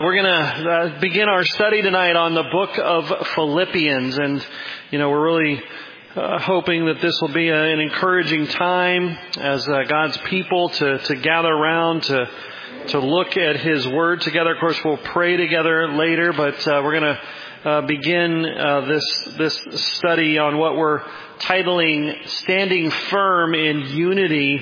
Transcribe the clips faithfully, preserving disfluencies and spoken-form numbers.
we're going to uh, begin our study tonight on the book of Philippians. And, you know, we're really uh, hoping that this will be a, an encouraging time as uh, God's people to, to gather around to to look at His Word together. Of course, we'll pray together later, but uh, we're going to uh, begin uh, this this study on what we're titling Standing Firm in Unity.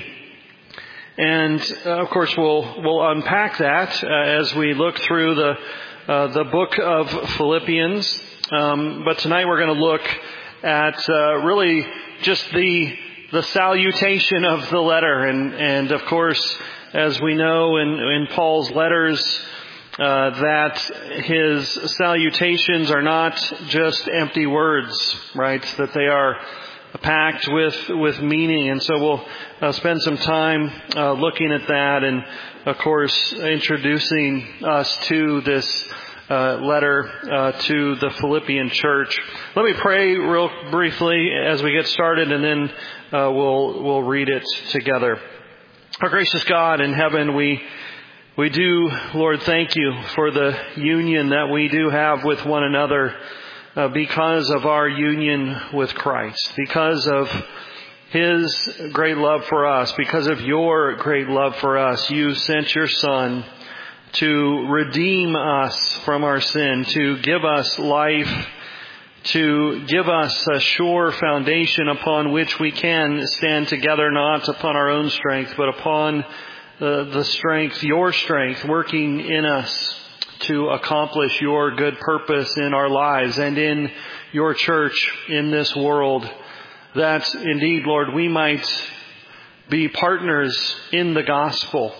And uh, of course, we'll we'll unpack that uh, as we look through the uh, the book of Philippians. Um, but tonight we're going to look at uh, really just the the salutation of the letter, and and of course, as we know in in Paul's letters, uh, that his salutations are not just empty words, right? That they are packed with, with meaning. And so we'll uh, spend some time uh, looking at that and, of course, introducing us to this uh, letter uh, to the Philippian church. Let me pray real briefly as we get started, and then uh, we'll we'll read it together. Our gracious God in heaven, we we do, Lord, thank you for the union that we do have with one another. Uh, because of our union with Christ, because of His great love for us, because of your great love for us, you sent your Son to redeem us from our sin, to give us life, to give us a sure foundation upon which we can stand together, not upon our own strength, but upon the, the strength, your strength working in us, to accomplish your good purpose in our lives and in your church in this world, that indeed, Lord, we might be partners in the gospel,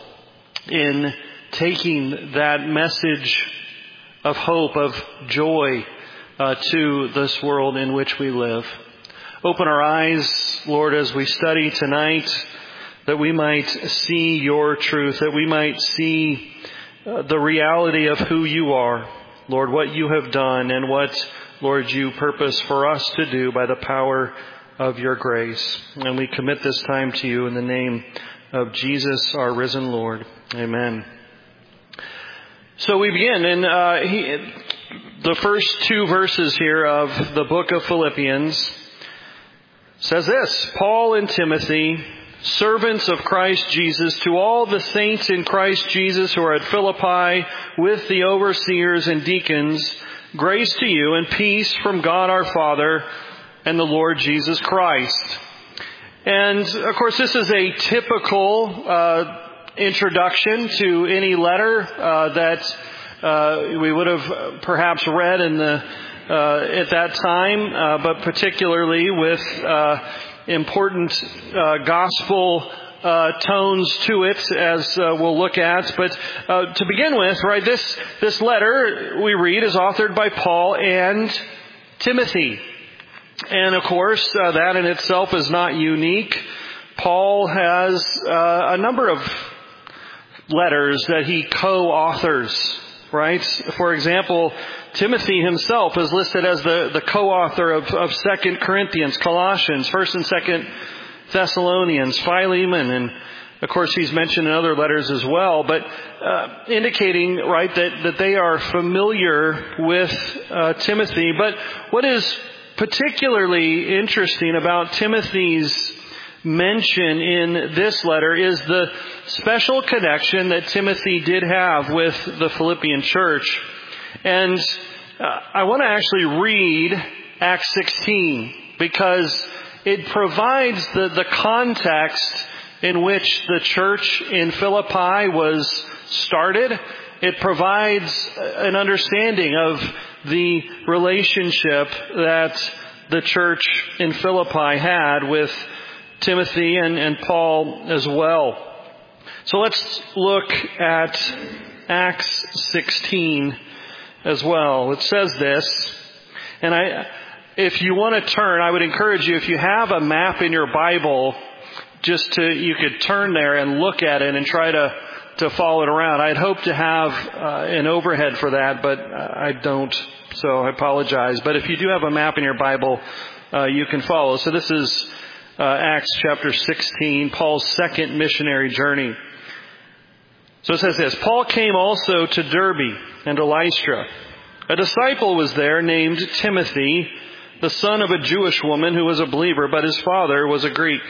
in taking that message of hope, of joy uh, to this world in which we live. Open our eyes, Lord, as we study tonight, that we might see your truth, that we might see Uh, the reality of who you are, Lord, what you have done, and what, Lord, you purpose for us to do by the power of your grace. And we commit this time to you in the name of Jesus, our risen Lord. Amen. So we begin in uh, he, the first two verses here of the book of Philippians. Says this: Paul and Timothy, servants of Christ Jesus, to all the saints in Christ Jesus who are at Philippi with the overseers and deacons, grace to you and peace from God our Father and the Lord Jesus Christ. And of course, this is a typical uh, introduction to any letter uh, that uh, we would have perhaps read in the uh, at that time, uh, but particularly with uh, important uh, gospel uh, tones to it, as uh, we'll look at. But uh, to begin with, right, this this letter we read is authored by Paul and Timothy, and of course uh, that in itself is not unique. Paul has uh, a number of letters that he co-authors, right? For example, Timothy himself is listed as the, the co-author of, of Second Corinthians, Colossians, First and Second Thessalonians, Philemon, and of course he's mentioned in other letters as well, but uh, indicating, right, that, that they are familiar with uh, Timothy. But what is particularly interesting about Timothy's mention in this letter is the special connection that Timothy did have with the Philippian church. And uh, I want to actually read Acts sixteen, because it provides the, the context in which the church in Philippi was started. It provides an understanding of the relationship that the church in Philippi had with Timothy and, and Paul as well. So let's look at Acts sixteen as well. It says this, and I, if you want to turn, I would encourage you, if you have a map in your Bible, just to, you could turn there and look at it and try to, to follow it around. I'd hope to have uh, an overhead for that, but I don't, so I apologize. But if you do have a map in your Bible, uh, you can follow. So this is uh, Acts chapter sixteen, Paul's second missionary journey. So it says this, Paul came also to Derbe and to Lystra. A disciple was there named Timothy, the son of a Jewish woman who was a believer, but his father was a Greek.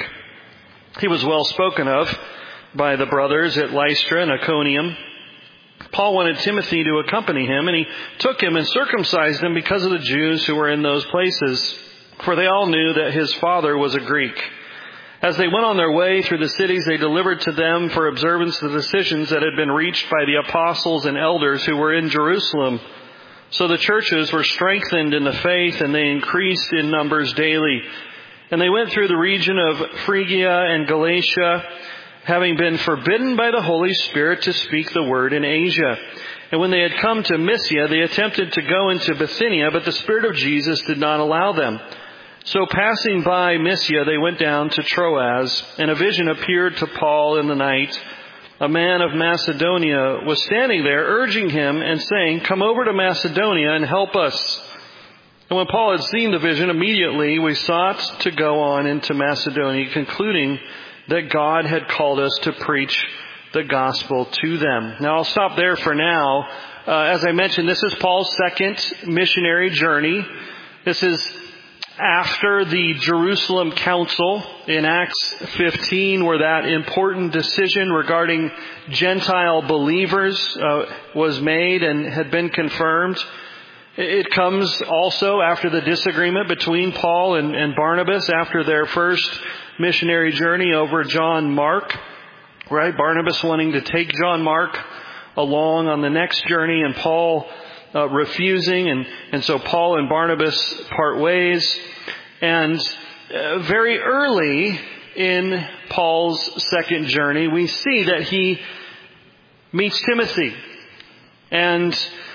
He was well spoken of by the brothers at Lystra and Iconium. Paul wanted Timothy to accompany him, and he took him and circumcised him because of the Jews who were in those places, for they all knew that his father was a Greek. As they went on their way through the cities, they delivered to them for observance the decisions that had been reached by the apostles and elders who were in Jerusalem. So the churches were strengthened in the faith, and they increased in numbers daily. And they went through the region of Phrygia and Galatia, having been forbidden by the Holy Spirit to speak the word in Asia. And when they had come to Mysia, they attempted to go into Bithynia, but the Spirit of Jesus did not allow them. So passing by Mysia, they went down to Troas, and a vision appeared to Paul in the night. A man of Macedonia was standing there, urging him and saying, "Come over to Macedonia and help us." And when Paul had seen the vision, immediately we sought to go on into Macedonia, concluding that God had called us to preach the gospel to them. Now I'll stop there for now. Uh, as I mentioned, this is Paul's second missionary journey. This is after the Jerusalem Council in Acts fifteen, where that important decision regarding Gentile believers uh, was made and had been confirmed. It comes also after the disagreement between Paul and, and Barnabas after their first missionary journey over John Mark, right? Barnabas wanting to take John Mark along on the next journey, and Paul Uh, refusing, and, and so Paul and Barnabas part ways. And uh, very early in Paul's second journey, we see that he meets Timothy and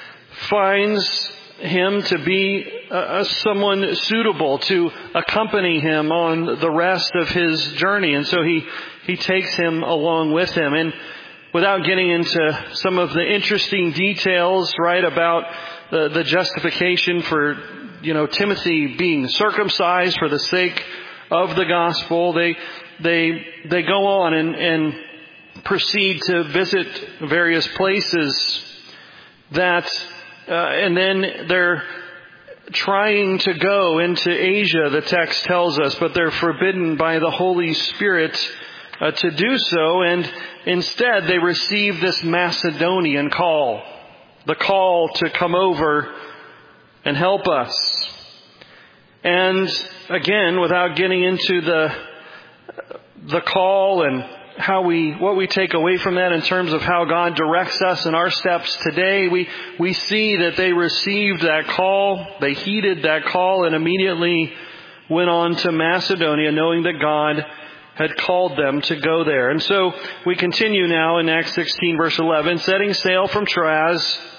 finds him to be uh, someone suitable to accompany him on the rest of his journey. And so he, he takes him along with him. And without getting into some of the interesting details, right, about the, the justification for, you know, Timothy being circumcised for the sake of the gospel, they they they go on and, and proceed to visit various places that, uh, and then they're trying to go into Asia, the text tells us, but they're forbidden by the Holy Spirit uh, to do so, and instead, they receive this Macedonian call, the call to come over and help us. And again, without getting into the the call and how we what we take away from that in terms of how God directs us in our steps today, we we see that they received that call, they heeded that call, and immediately went on to Macedonia, knowing that God had called them to go there. And so we continue now in Acts sixteen, verse eleven. Setting sail from Troas,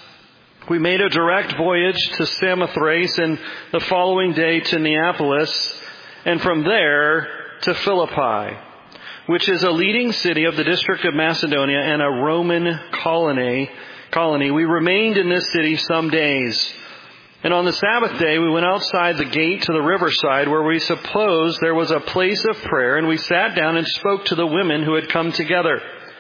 we made a direct voyage to Samothrace, and the following day to Neapolis, and from there to Philippi, which is a leading city of the district of Macedonia and a Roman colony. Colony. We remained in this city some days. And on the Sabbath day, we went outside the gate to the riverside, where we supposed there was a place of prayer, and we sat down and spoke to the women who had come together.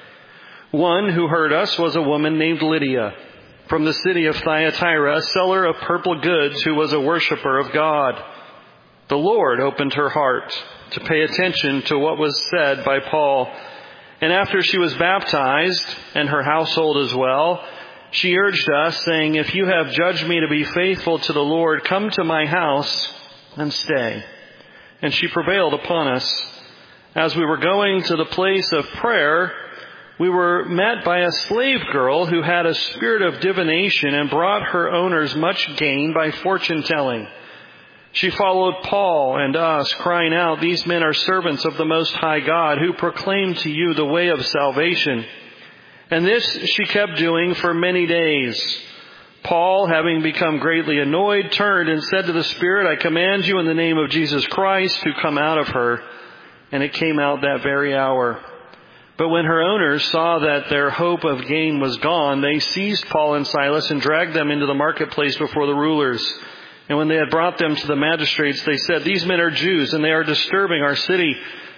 One who heard us was a woman named Lydia, from the city of Thyatira, a seller of purple goods, who was a worshiper of God. The Lord opened her heart to pay attention to what was said by Paul. And after she was baptized, and her household as well, she urged us, saying, "If you have judged me to be faithful to the Lord, come to my house and stay." And she prevailed upon us. As we were going to the place of prayer, we were met by a slave girl who had a spirit of divination and brought her owners much gain by fortune telling. She followed Paul and us, crying out, "These men are servants of the Most High God, who proclaim to you the way of salvation." And this she kept doing for many days. Paul, having become greatly annoyed, turned and said to the Spirit, "I command you in the name of Jesus Christ to come out of her." And it came out that very hour. But when her owners saw that their hope of gain was gone, they seized Paul and Silas and dragged them into the marketplace before the rulers. And when they had brought them to the magistrates, they said, "These men are Jews, and they are disturbing our city,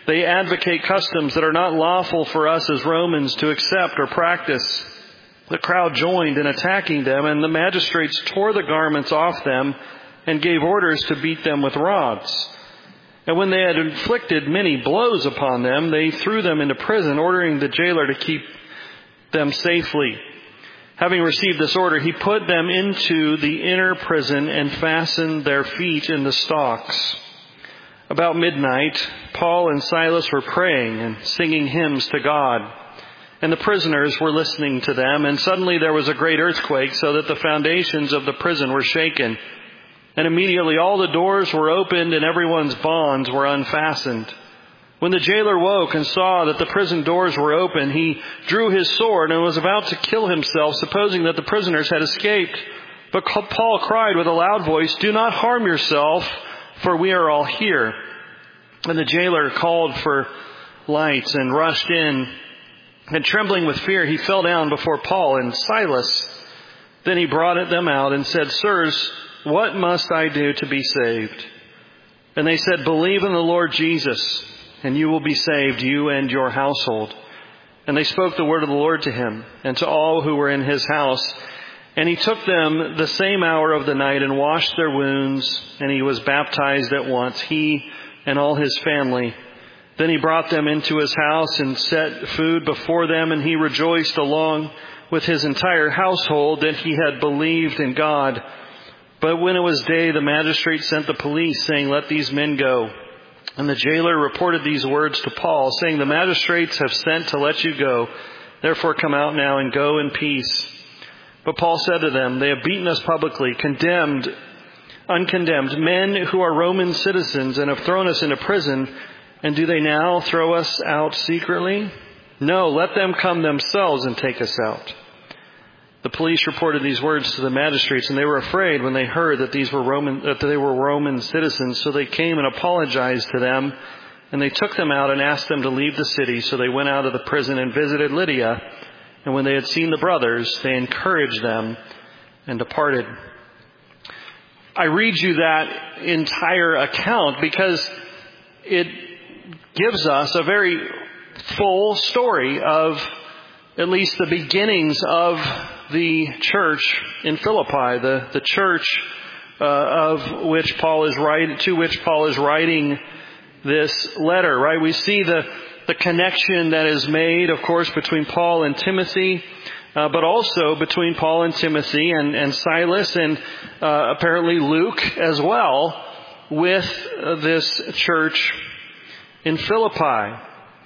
They advocate customs that are not lawful for us as Romans to accept or practice." The crowd joined in attacking them, and the magistrates tore the garments off them and gave orders to beat them with rods. And when they had inflicted many blows upon them, they threw them into prison, ordering the jailer to keep them safely. Having received this order, he put them into the inner prison and fastened their feet in the stocks. About midnight, Paul and Silas were praying and singing hymns to God, and the prisoners were listening to them. And suddenly there was a great earthquake, so that the foundations of the prison were shaken. And immediately all the doors were opened and everyone's bonds were unfastened. When the jailer woke and saw that the prison doors were open, he drew his sword and was about to kill himself, supposing that the prisoners had escaped. But Paul cried with a loud voice, "Do not harm yourself, for we are all here." And the jailer called for lights and rushed in. And trembling with fear, he fell down before Paul and Silas. Then he brought them out and said, "Sirs, what must I do to be saved?" And they said, "Believe in the Lord Jesus, and you will be saved, you and your household." And they spoke the word of the Lord to him and to all who were in his house. And he took them the same hour of the night and washed their wounds, and he was baptized at once, he and all his family. Then he brought them into his house and set food before them, and he rejoiced along with his entire household that he had believed in God. But when it was day, the magistrate sent the police, saying, "Let these men go." And the jailer reported these words to Paul, saying, "The magistrates have sent to let you go. Therefore come out now and go in peace." But Paul said to them, "They have beaten us publicly, condemned, uncondemned, men who are Roman citizens, and have thrown us into prison. And do they now throw us out secretly? No, let them come themselves and take us out." The police reported these words to the magistrates, and they were afraid when they heard that these were Roman, that they were Roman citizens. So they came and apologized to them, and they took them out and asked them to leave the city. So they went out of the prison and visited Lydia. And when they had seen the brothers, they encouraged them and departed. I read you that entire account because it gives us a very full story of at least the beginnings of the church in Philippi, the, the church uh, of which Paul is writing, to which Paul is writing this letter, right? We see the, the connection that is made, of course, between Paul and Timothy, uh, but also between Paul and Timothy and, and Silas and uh, apparently Luke as well with uh, this church in Philippi.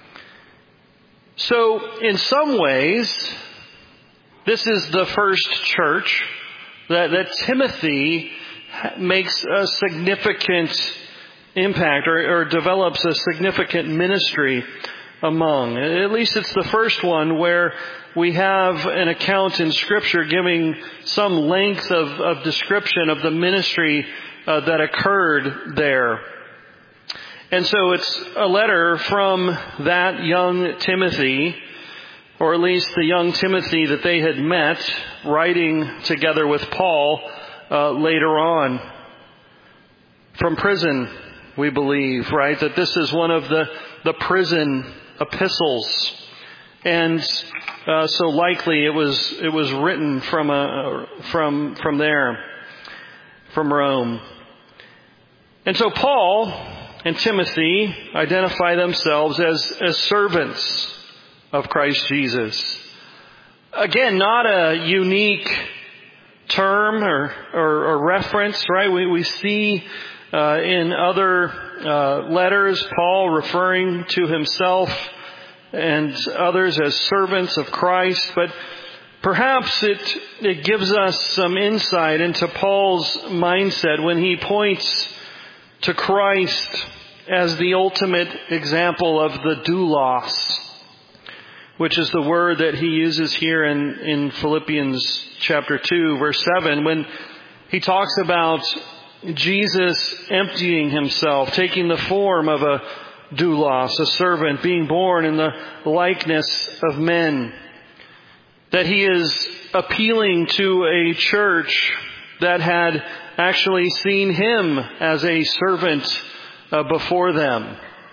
So, in some ways, this is the first church that, that Timothy makes a significant impact or, or develops a significant ministry among. At least it's the first one where we have an account in Scripture giving some length of, of description of the ministry uh, that occurred there. And so it's a letter from that young Timothy, or at least the young Timothy that they had met, writing together with Paul uh, later on. From prison, we believe, right? That this is one of the, the prison epistles. And uh, so likely it was it was written from a from from there, from Rome. And so Paul and Timothy identify themselves as, as servants of Christ Jesus. Again, not a unique term or, or, or reference, right? We, we see uh, in other uh, letters Paul referring to himself and others as servants of Christ, but perhaps it, it gives us some insight into Paul's mindset when he points to Christ as the ultimate example of the doulos, which is the word that he uses here in, in Philippians chapter two, verse seven, when he talks about Jesus emptying himself, taking the form of a doulos, a servant, being born in the likeness of men. That he is appealing to a church that had actually seen him as a servant uh, before them.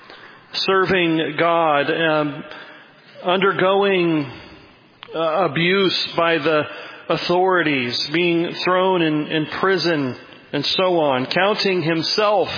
serving God, um, undergoing uh, abuse by the authorities, being thrown in, in prison, and so on, counting himself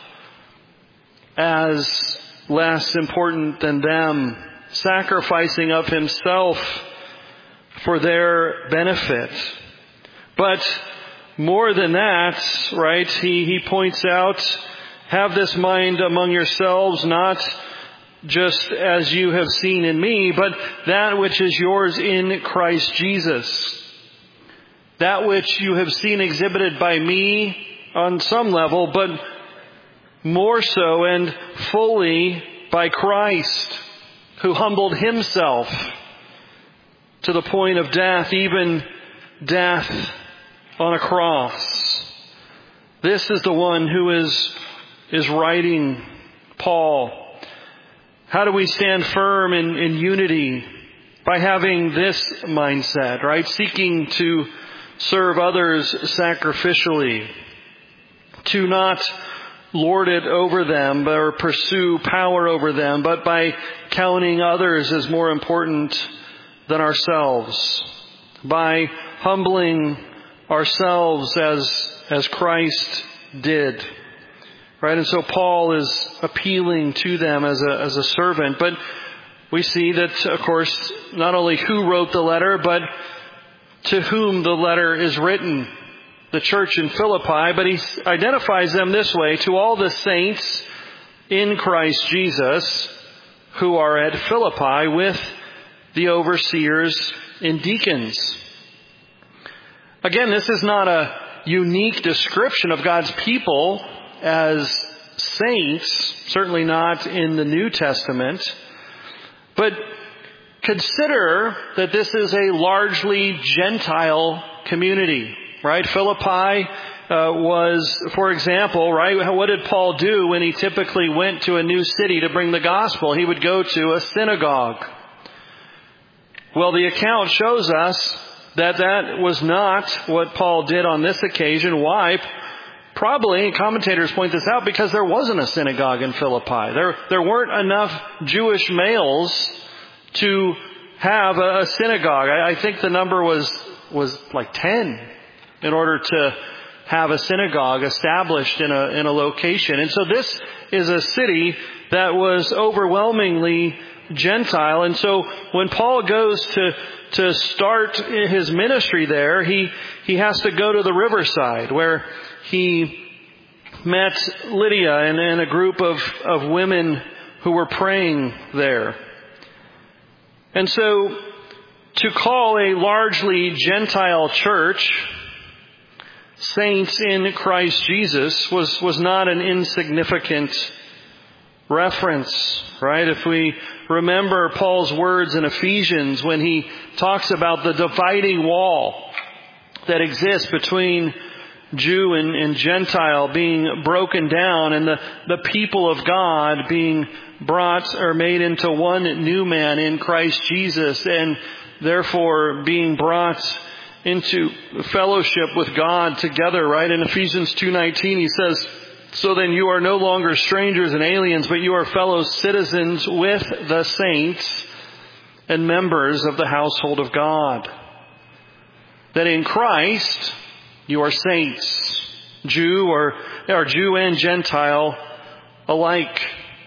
as less important than them, sacrificing of himself for their benefit. But more than that, right, he, he points out, have this mind among yourselves, not just as you have seen in me, but that which is yours in Christ Jesus. That which you have seen exhibited by me on some level, but more so and fully by Christ, who humbled himself to the point of death, even death on a cross. This is the one who is, is writing Paul. How do we stand firm in, in unity? By having this mindset, right? Seeking to serve others sacrificially, to not lord it over them or pursue power over them, but by counting others as more important than ourselves, by humbling ourselves as as Christ did. Right? And so Paul is appealing to them as a as a servant, but we see that, of course, not only who wrote the letter, but to whom the letter is written, the church in Philippi. But he identifies them this way: to all the saints in Christ Jesus who are at Philippi with the overseers and deacons. Again, this is not a unique description of God's people as saints, certainly not in the New Testament. But consider that this is a largely Gentile community, right? Philippi uh, was, for example, right, what did Paul do when he typically went to a new city to bring the gospel? He would go to a synagogue. Well, the account shows us that that was not what Paul did on this occasion. Why? Probably, commentators point this out, because there wasn't a synagogue in Philippi. There, there weren't enough Jewish males to have a, a synagogue. I, I think the number was, was like ten in order to have a synagogue established in a, in a location. And so this is a city that was overwhelmingly Gentile. And so when Paul goes to, to start his ministry there, he, he has to go to the riverside where he met Lydia and, and a group of, of women who were praying there. And so to call a largely Gentile church saints in Christ Jesus was, was not an insignificant reference, right? If we remember Paul's words in Ephesians when he talks about the dividing wall that exists between Jew and, and Gentile being broken down, and the, the people of God being brought or made into one new man in Christ Jesus, and therefore being brought into fellowship with God together, right? In Ephesians two nineteen, he says, "So then you are no longer strangers and aliens, but you are fellow citizens with the saints and members of the household of God. That in Christ you are saints, Jew or, or Jew and Gentile alike."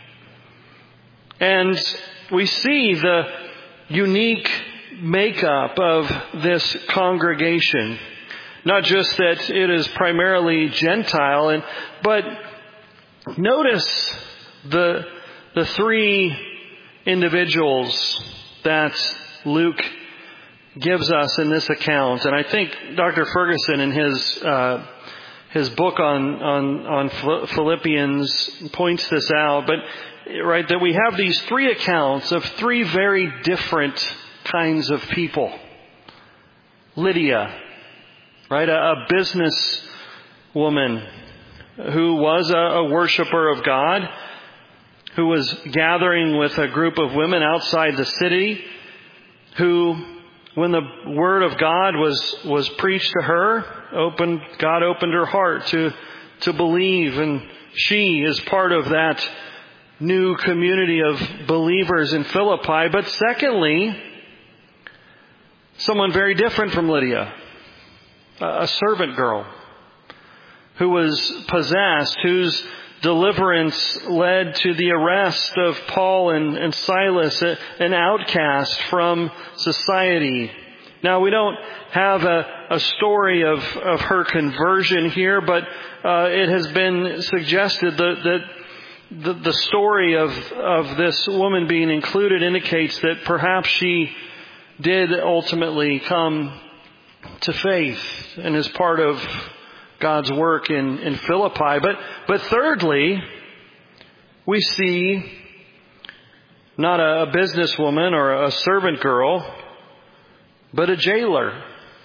And we see the unique makeup of this congregation. Not just that it is primarily Gentile, and but notice the the three individuals that Luke gives us in this account. And I think Doctor Ferguson in his uh, his book on on on Philippians points this out. But right, that we have these three accounts of three very different kinds of people. Lydia, right, a, a business woman who was a, a worshiper of God, who was gathering with a group of women outside the city, who, when the word of God was, was preached to her, opened, God opened her heart to, to believe, and she is part of that new community of believers in Philippi. But secondly, someone very different from Lydia, a servant girl who was possessed, whose deliverance led to the arrest of Paul and, and Silas, an outcast from society. Now, we don't have a, a story of, of her conversion here, but uh, it has been suggested that, that the, the story of, of this woman being included indicates that perhaps she did ultimately come to faith and is part of God's work in, in Philippi. But, but thirdly, we see not a, a businesswoman or a servant girl, but a jailer.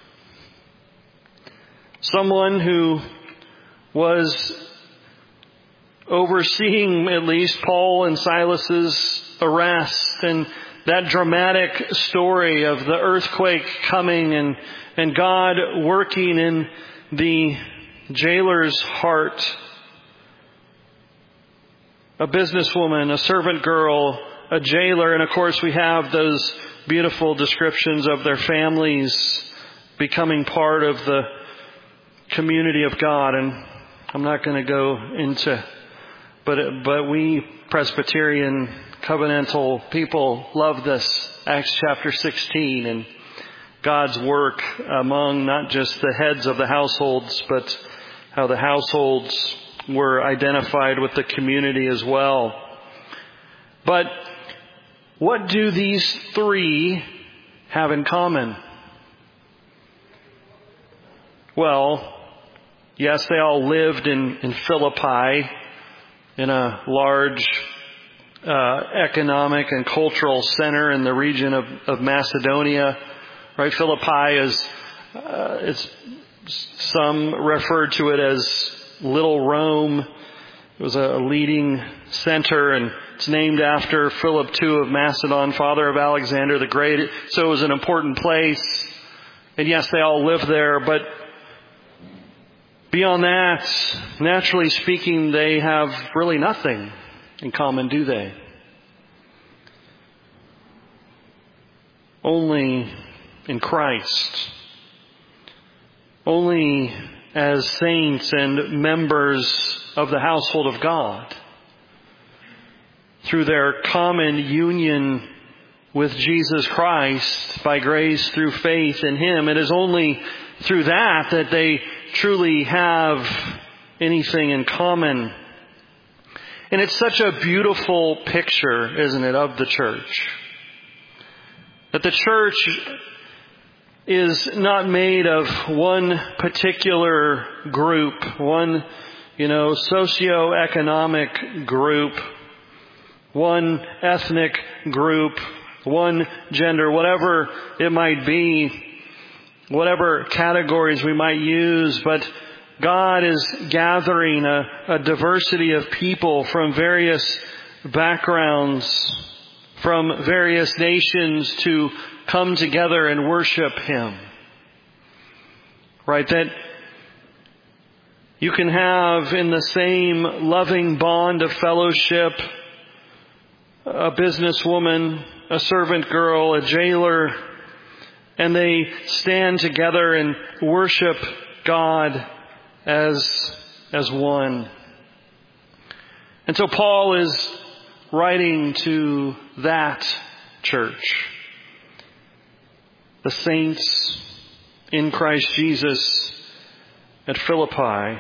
Someone who was overseeing at least Paul and Silas's arrest, and that dramatic story of the earthquake coming and, and God working in the jailer's heart. A businesswoman, a servant girl, a jailer, and of course we have those beautiful descriptions of their families becoming part of the community of God. And I'm not going to go into, but but we Presbyterian covenantal people love this Acts chapter sixteen and God's work among not just the heads of the households, but how the households were identified with the community as well. But what do these three have in common? Well, yes, they all lived in, in Philippi, in a large uh, economic and cultural center in the region of, of Macedonia. Right? Philippi is, uh, it's, some referred to it as Little Rome. It was a leading center, and it's named after Philip the Second of Macedon, father of Alexander the Great. So it was an important place. And yes, they all lived there, but beyond that, naturally speaking, they have really nothing in common, do they? Only in Christ. Only as saints and members of the household of God. Through their common union with Jesus Christ by grace through faith in Him. It is only through that that they truly have anything in common. And it's such a beautiful picture, isn't it, of the church? That the church is not made of one particular group, one, you know, socioeconomic group, one ethnic group, one gender, whatever it might be, whatever categories we might use, but God is gathering a, a diversity of people from various backgrounds, from various nations to come together and worship Him. Right? That you can have in the same loving bond of fellowship a businesswoman, a servant girl, a jailer, and they stand together and worship God as, as one. And so Paul is writing to that church. The saints in Christ Jesus at Philippi.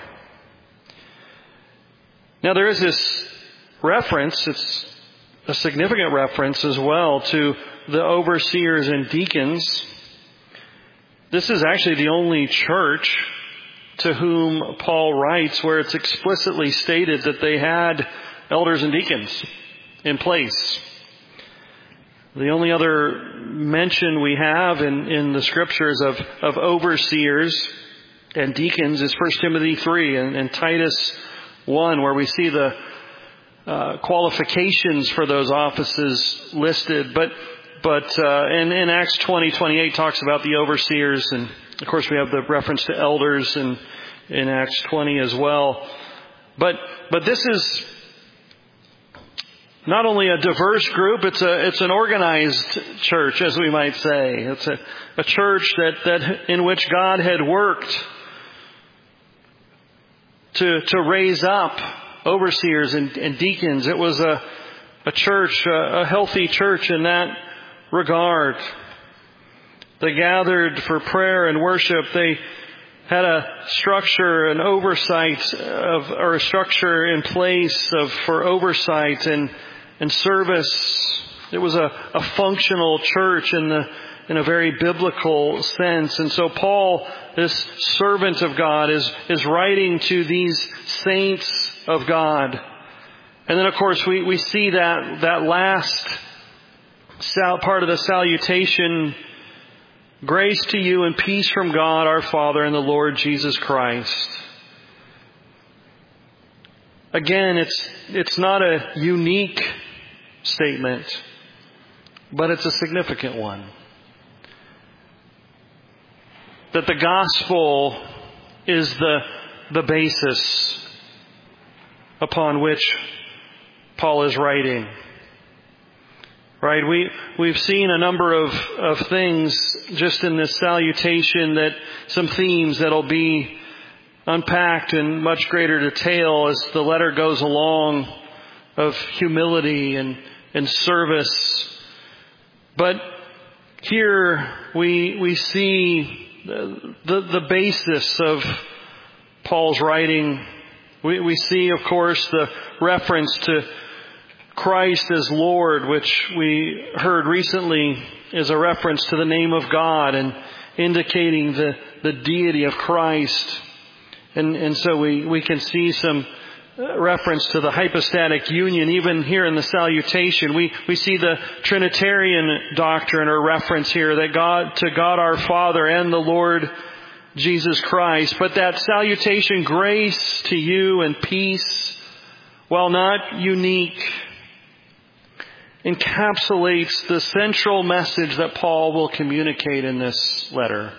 Now there is this reference, it's a significant reference as well, to the overseers and deacons. This is actually the only church to whom Paul writes where it's explicitly stated that they had elders and deacons in place. The only other mention we have in, in the scriptures of, of overseers and deacons is First Timothy three and, and Titus one, where we see the uh, qualifications for those offices listed. But but uh, and in Acts twenty twenty-eight talks about the overseers, and of course we have the reference to elders in in Acts twenty as well. But but this is not only a diverse group, it's a it's an organized church, as we might say. It's a, a church that, that in which God had worked to to raise up overseers and, and deacons. It was a a church, a, a healthy church in that regard. They gathered for prayer and worship. They had a structure, an oversight of, or a structure in place of for oversight and and service. It was a, a functional church in the in a very biblical sense. And so Paul, this servant of God, is is writing to these saints of God. And then, of course, we, we see that that last sal- part of the salutation: grace to you and peace from God our Father and the Lord Jesus Christ. Again, it's it's not a unique statement, but it's a significant one. That the gospel is the the basis upon which Paul is writing. Right, we, we've seen a number of, of things just in this salutation, that some themes that'll be unpacked in much greater detail as the letter goes along, of humility and, and service. But here we we see the, the, the basis of Paul's writing. We, we see, of course, the reference to Christ as Lord, which we heard recently is a reference to the name of God and indicating the, the deity of Christ. And, and so we, we can see some reference to the hypostatic union even here in the salutation. We, we see the Trinitarian doctrine or reference here, that God, to God our Father and the Lord Jesus Christ. But that salutation, grace to you and peace, while not unique, encapsulates the central message that Paul will communicate in this letter.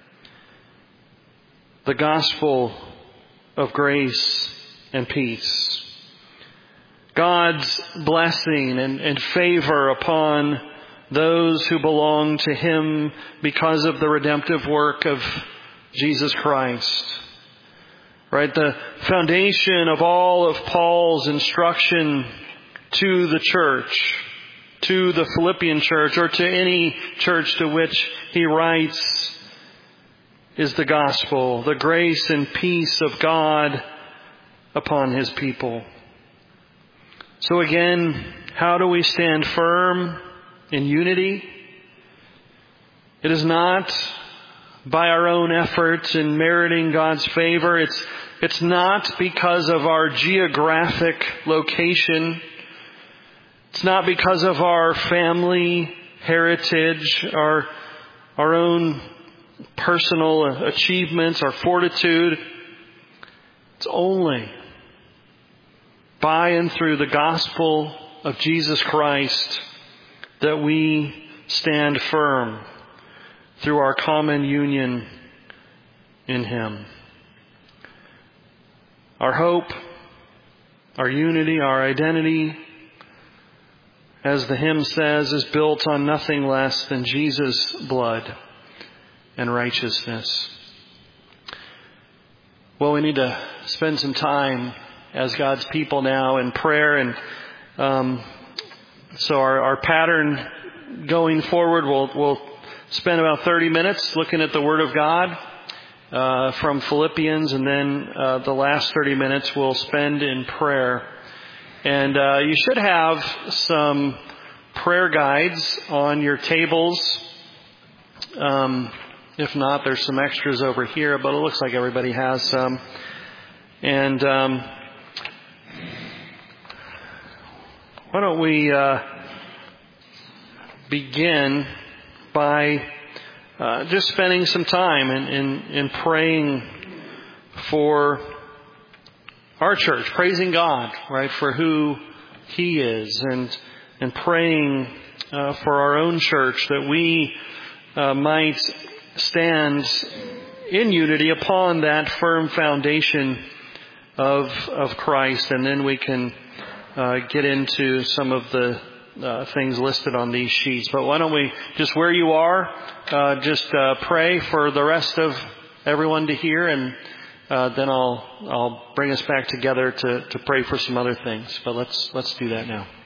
The gospel of grace and peace. God's blessing and, and favor upon those who belong to Him because of the redemptive work of Jesus Christ. Right? The foundation of all of Paul's instruction to the church, to the Philippian church, or to any church to which he writes, is the gospel, the grace and peace of God upon His people. So again, how do we stand firm in unity? It is not by our own efforts in meriting God's favor. It's it's not because of our geographic location. It's not because of our family heritage, our our own personal achievements, our fortitude. It's only by and through the gospel of Jesus Christ that we stand firm through our common union in Him. Our hope, our unity, our identity, as the hymn says, is built on nothing less than Jesus' blood and righteousness. Well, we need to spend some time as God's people now in prayer. And um, so our, our pattern going forward, we'll, we'll spend about thirty minutes looking at the Word of God uh, from Philippians. And then uh, the last thirty minutes we'll spend in prayer. And uh, you should have some prayer guides on your tables. Um, if not, there's some extras over here, but it looks like everybody has some. And um, why don't we uh, begin by uh, just spending some time in, in, in praying for our church, praising God, right, for who He is, and and praying uh, for our own church, that we uh, might stand in unity upon that firm foundation of of Christ, and then we can uh, get into some of the uh, things listed on these sheets. But why don't we, just where you are, uh, just uh, pray for the rest of everyone to hear, and uh, then I'll I'll bring us back together to, to pray for some other things. But let's let's do that now.